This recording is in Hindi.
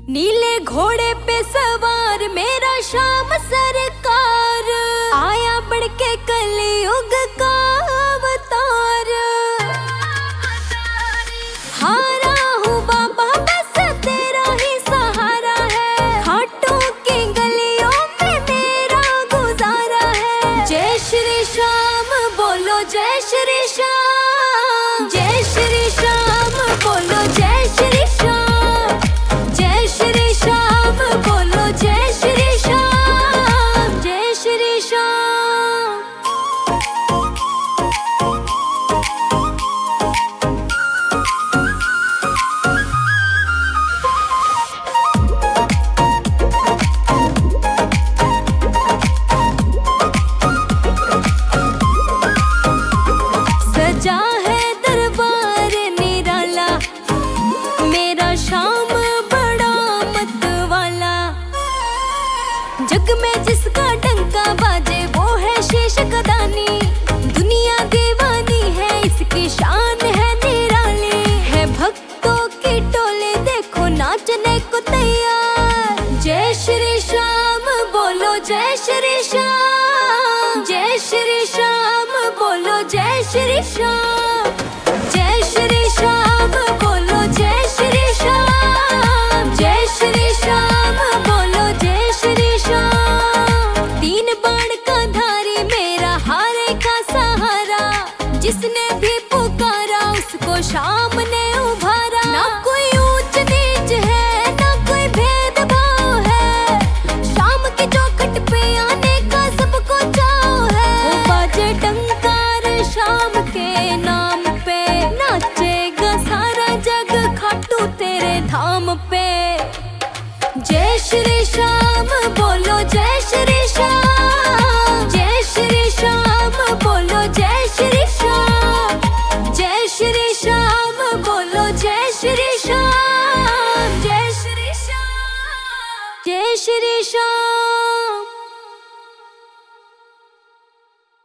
नीले घोड़े पे सवार मेरा श्याम सरकार, आया बढ़ के कलयुग का अवतार। हारा हूँ बाबा बस तेरा ही सहारा है, घाटों की गलियों में मेरा गुजारा है। जय श्री श्याम बोलो, जय श्री श्याम, जय श्री श्याम बोलो, जय श्री श्याम, जय श्री श्याम बोलो, जय श्री श्याम, जय श्री श्याम। सजा है दरबार निराला, मेरा श्याम बड़ा मत वाला। जग में जिसका डंका बाजे वो है शीश गदानी, दुनिया दीवानी है इसकी शान है निराली। है भक्तों की टोले देखो नाचने को तैयार। जय श्री श्याम बोलो, जय श्री श्याम, जय श्री श्याम बोलो, जय श्री श्याम, जय श्री श्याम बोलो, जय श्री श्याम, जय श्री श्याम बोलो, जय श्री श्याम। तीन बाण का धारी मेरा हारे का सहारा, जिसने भी पुकारा उसको श्याम ने उभारा। ना कोई ऊंच नीच है ना कोई भेदभाव है, श्याम की चौखट पे आने का सबको चाव है। वो बाजे टंकार श्याम के नाम पे, नाचेगा सारा जग खाटू तेरे धाम पे। जय श्री श्याम बोलो, जय श्री श्याम, जय श्री श्याम बोलो, जय श्री श्याम, जय श्री श्याम बोलो, जय श्री श्याम, जय श्री श्याम, जय श्री श्याम।